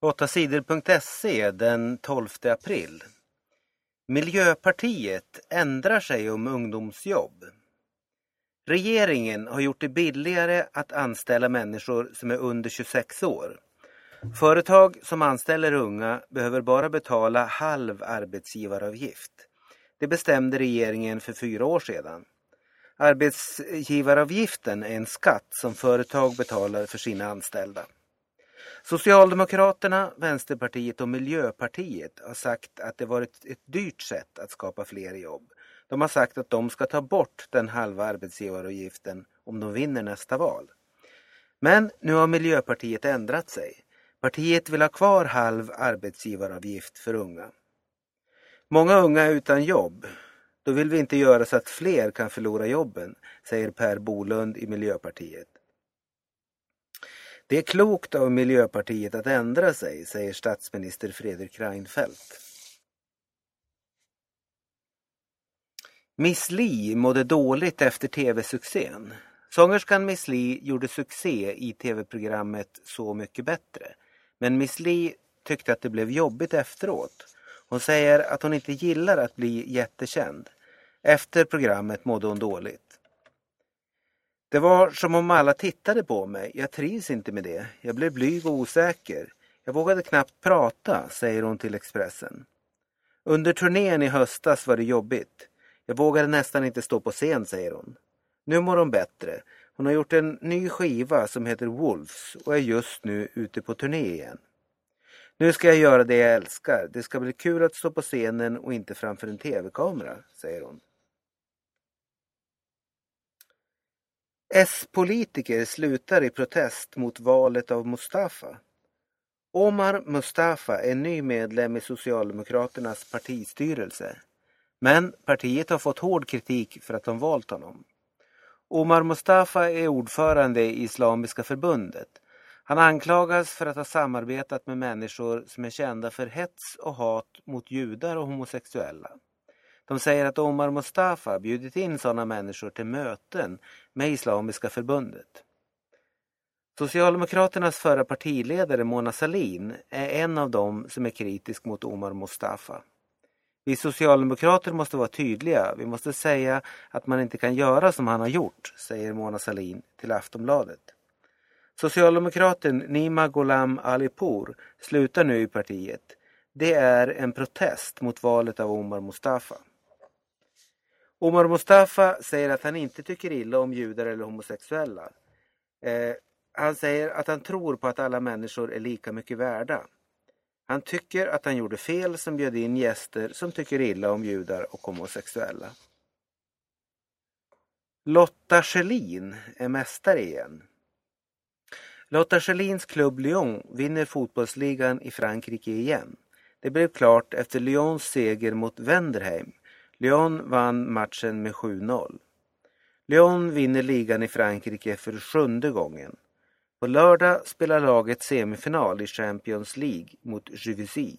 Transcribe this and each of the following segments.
8sidor.se den 12 april. Miljöpartiet ändrar sig om ungdomsjobb. Regeringen har gjort det billigare att anställa människor som är under 26 år. Företag som anställer unga behöver bara betala halv arbetsgivaravgift. Det bestämde regeringen för 4 år sedan. Arbetsgivaravgiften är en skatt som företag betalar för sina anställda. Socialdemokraterna, Vänsterpartiet och Miljöpartiet har sagt att det varit ett dyrt sätt att skapa fler jobb. De har sagt att de ska ta bort den halva arbetsgivaravgiften om de vinner nästa val. Men nu har Miljöpartiet ändrat sig. Partiet vill ha kvar halv arbetsgivaravgift för unga. Många unga är utan jobb. Då vill vi inte göra så att fler kan förlora jobben, säger Per Bolund i Miljöpartiet. Det är klokt av Miljöpartiet att ändra sig, säger statsminister Fredrik Reinfeldt. Miss Li mådde dåligt efter tv-succén. Sångerskan Miss Li gjorde succé i tv-programmet Så mycket bättre. Men Miss Li tyckte att det blev jobbigt efteråt. Hon säger att hon inte gillar att bli jättekänd. Efter programmet mådde hon dåligt. Det var som om alla tittade på mig. Jag trivs inte med det. Jag blev blyg och osäker. Jag vågade knappt prata, säger hon till Expressen. Under turnén i höstas var det jobbigt. Jag vågade nästan inte stå på scen, säger hon. Nu mår hon bättre. Hon har gjort en ny skiva som heter Wolves och är just nu ute på turné igen. Nu ska jag göra det jag älskar. Det ska bli kul att stå på scenen och inte framför en tv-kamera, säger hon. S-politiker slutar i protest mot valet av Mustafa. Omar Mustafa är ny medlem i Socialdemokraternas partistyrelse. Men partiet har fått hård kritik för att de valt honom. Omar Mustafa är ordförande i Islamiska förbundet. Han anklagas för att ha samarbetat med människor som är kända för hets och hat mot judar och homosexuella. De säger att Omar Mustafa bjudit in sådana människor till möten med Islamiska förbundet. Socialdemokraternas förra partiledare Mona Sahlin är en av dem som är kritisk mot Omar Mustafa. Vi socialdemokrater måste vara tydliga. Vi måste säga att man inte kan göra som han har gjort, säger Mona Sahlin till Aftonbladet. Socialdemokraten Nima Gholam Alipour slutar nu i partiet. Det är en protest mot valet av Omar Mustafa. Omar Mustafa säger att han inte tycker illa om judar eller homosexuella. Han säger att han tror på att alla människor är lika mycket värda. Han tycker att han gjorde fel som bjöd in gäster som tycker illa om judar och homosexuella. Lotta Schelin är mästare igen. Lotta Schelins klubb Lyon vinner fotbollsligan i Frankrike igen. Det blev klart efter Lyons seger mot Wenderheim. Lyon vann matchen med 7-0. Lyon vinner ligan i Frankrike för 7:e gången. På lördag spelar laget semifinal i Champions League mot Juvisy.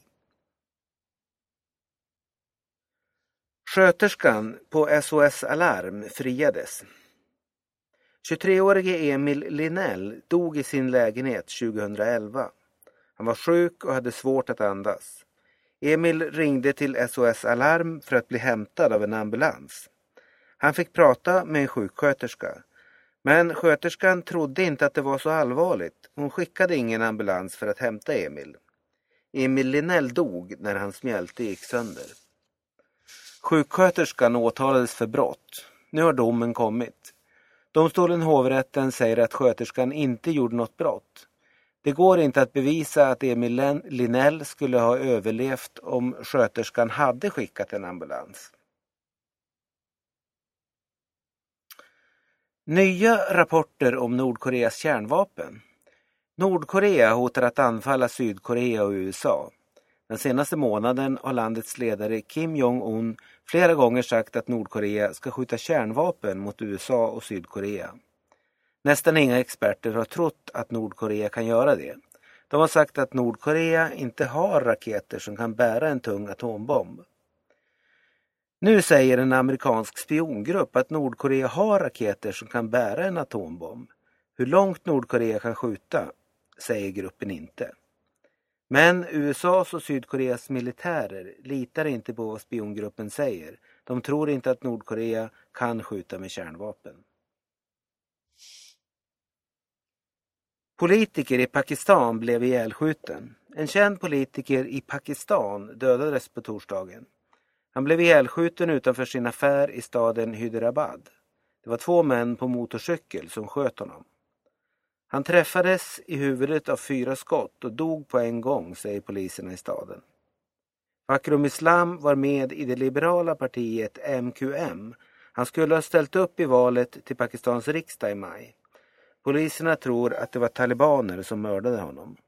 Sköterskan på SOS Alarm friades. 23-årige Emil Linell dog i sin lägenhet 2011. Han var sjuk och hade svårt att andas. Emil ringde till SOS Alarm för att bli hämtad av en ambulans. Han fick prata med en sjuksköterska. Men sköterskan trodde inte att det var så allvarligt. Hon skickade ingen ambulans för att hämta Emil. Emil Linell dog när hans smälta gick sönder. Sjuksköterskan åtalades för brott. Nu har domen kommit. Domstolen hovrätten säger att sköterskan inte gjorde något brott. Det går inte att bevisa att Emil Linell skulle ha överlevt om sköterskan hade skickat en ambulans. Nya rapporter om Nordkoreas kärnvapen. Nordkorea hotar att anfalla Sydkorea och USA. Den senaste månaden har landets ledare Kim Jong-un flera gånger sagt att Nordkorea ska skjuta kärnvapen mot USA och Sydkorea. Nästan inga experter har trott att Nordkorea kan göra det. De har sagt att Nordkorea inte har raketer som kan bära en tung atombomb. Nu säger en amerikansk spiongrupp att Nordkorea har raketer som kan bära en atombomb. Hur långt Nordkorea kan skjuta säger gruppen inte. Men USAs och Sydkoreas militärer litar inte på vad spiongruppen säger. De tror inte att Nordkorea kan skjuta med kärnvapen. Politiker i Pakistan blev ihjälskjuten. En känd politiker i Pakistan dödades på torsdagen. Han blev ihjälskjuten utanför sin affär i staden Hyderabad. Det var 2 män på motorcykel som sköt honom. Han träffades i huvudet av 4 skott och dog på en gång, säger poliserna i staden. Fakhrum Islam var med i det liberala partiet MQM. Han skulle ha ställt upp i valet till Pakistans riksdag i maj. Poliserna tror att det var talibaner som mördade honom.